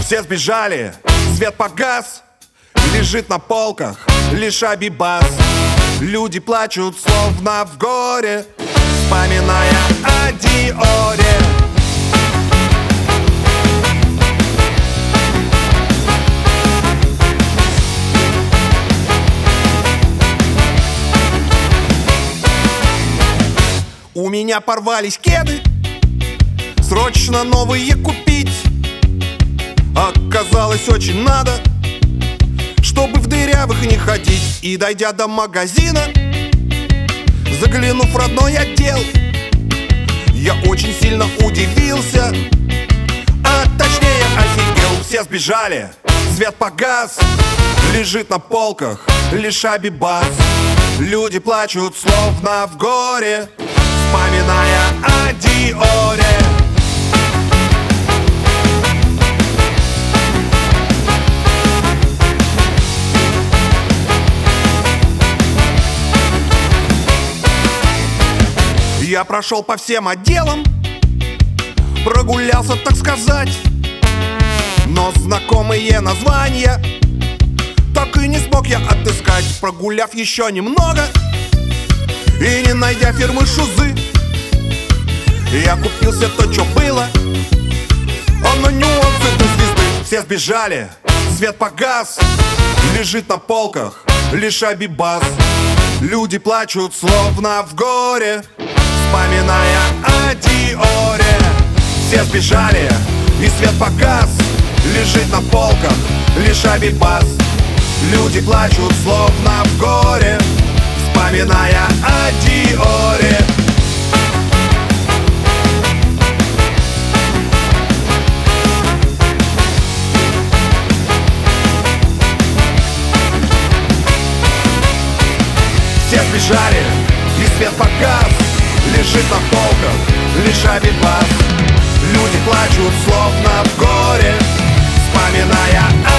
Все сбежали, свет погас, лежит на полках лишь Абибас. Люди плачут, словно в горе, вспоминая о Диоре. У меня порвались кеды, срочно новые купить. Оказалось, очень надо, чтобы в дырявых не ходить. И дойдя до магазина, заглянув в родной отдел, я очень сильно удивился, а точнее офигел. Все сбежали, свет погас, лежит на полках лишь Абибас. Люди плачут, словно в горе, вспоминая о Диоре. Я прошел по всем отделам, прогулялся, так сказать, но знакомые названия так и не смог я отыскать. Прогуляв еще немного и не найдя фирмы Шузы, я купил все то, что было, а на нюансы до звезды. Все сбежали, свет погас, лежит на полках лишь Абибас. Люди плачут, словно в горе, вспоминая о Диоре. Все сбежали, и свет погас, лежит на полках лишь Абибас. Люди плачут, словно в горе, вспоминая о Диоре. Все сбежали, и свет погас, лежит на полках лишь Абибас. Люди плачут, словно в горе, вспоминая